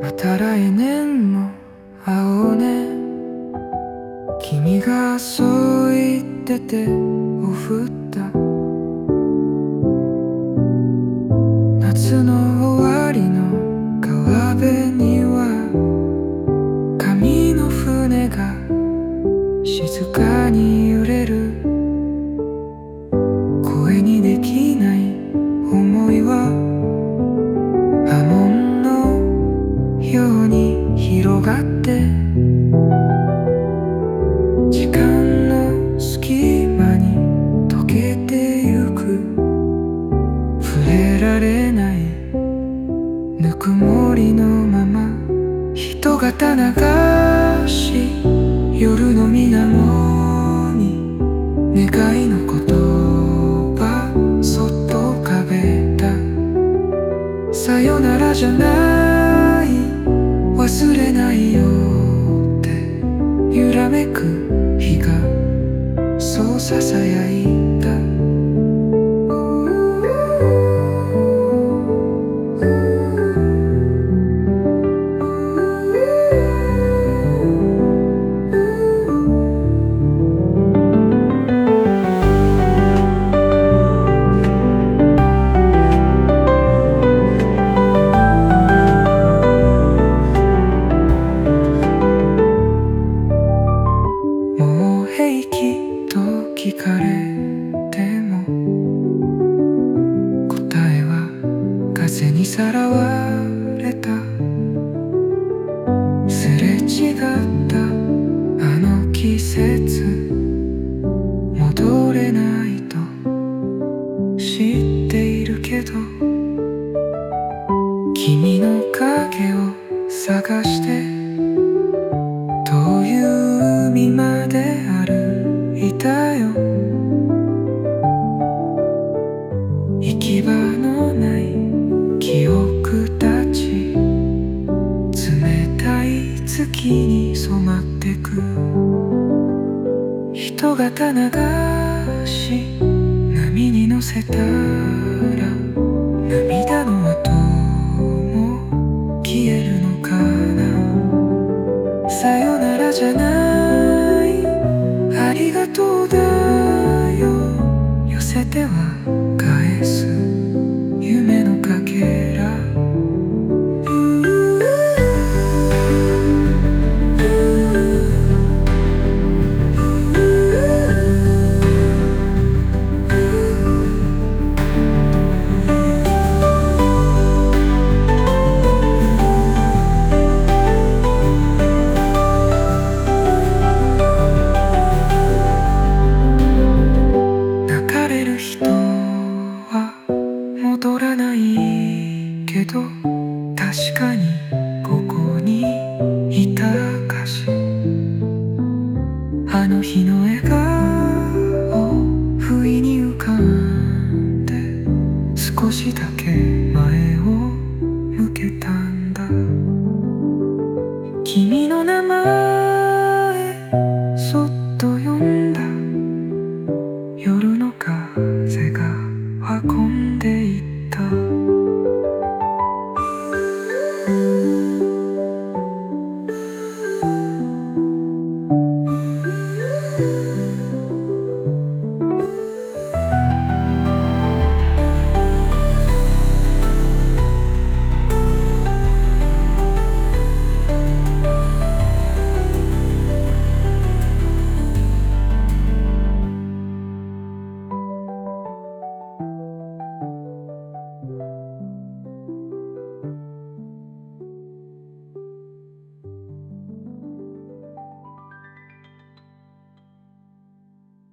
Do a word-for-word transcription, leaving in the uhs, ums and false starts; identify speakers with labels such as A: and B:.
A: また来年も会おうね。君がそう言って手を振った。夏の終わりの川辺には紙の船が静かに揺れる。声にできない想いは波紋のように広がって、時間の隙間に溶けてゆく。触れられないぬくもりのまま、人型流し夜の水面に願いの言葉そっと浮かべた。さよならじゃない、忘れないよって揺らめく日がそうささやいた。聞かれても答えは風にさらわれた。すれ違ったあの季節、戻れないと知っているけど、君の影を探して遠い海まで歩いたよ。行き場のない記憶たち、冷たい月に染まってく。人型流し波に乗せたら涙の跡も消えるのかな。さよならじゃない、ありがとうだよ寄せては